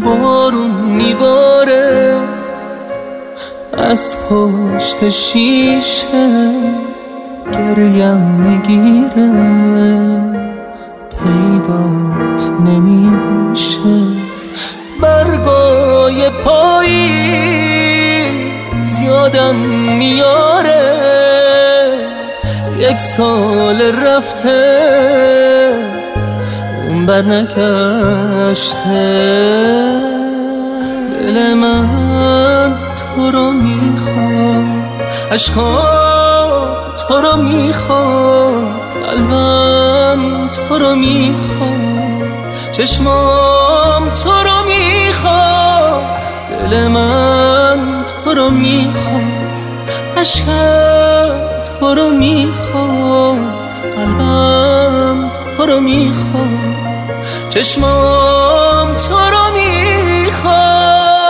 بارون میباره از پشت شیشه، گریم میگیره پیدات نمیشه. برگای پاییز یادم میاره، 1 سال رفته اون برنگشته. دل من تو رو میخواد، عشقام تو رو میخواد، قلبم تو رو میخواد، چشمام تو رو میخواد. دل من تو رو میخواد، عشقم تو رو میخواد، قلبم تو رو میخواد، چشمام تو رو میخواد.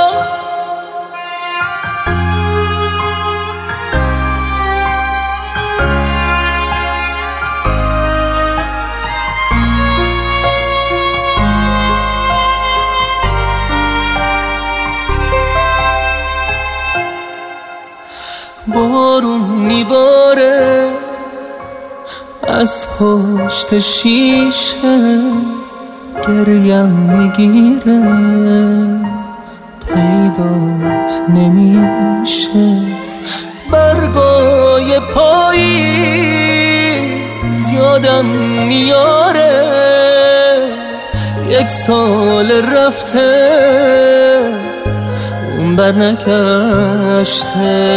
بارون میباره از پشت شیشه، گریم میگیره پیدات نمیشه. برگای پاییز یادم میاره، 1 سال رفته اون برنگشته.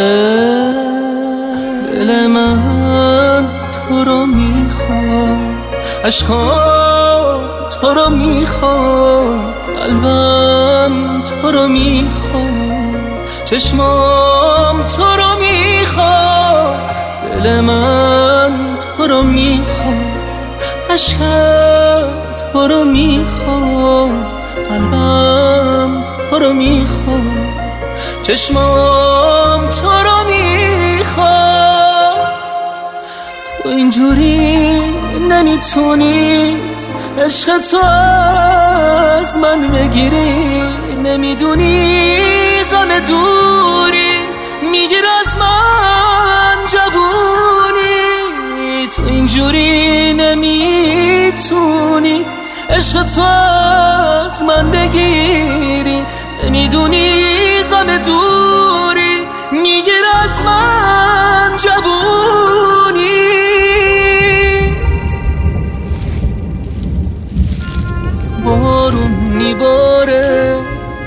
دل من تو رو میخواد، عشقام تو رو میخواد، قلبم تو رو میخواد، چشمام تو رو میخواد. دل من تو رو میخواد، عشقم تو رو میخواد، قلبم تو رو میخواد، چشمام تو رو میخواد. تو اینجوری نمیتونی عشق تو از من بگیری، نمیدونی غم دوری میگیر از من جوونی. تو اینجوری نمیتونی عشق تو از من بگیری، نمیدونی غم دوری میگیر از من جوونی. بارون میباره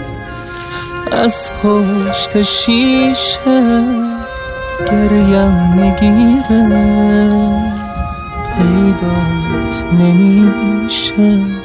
از پشت شیشه، گریم میگیره پیدات نمیشه.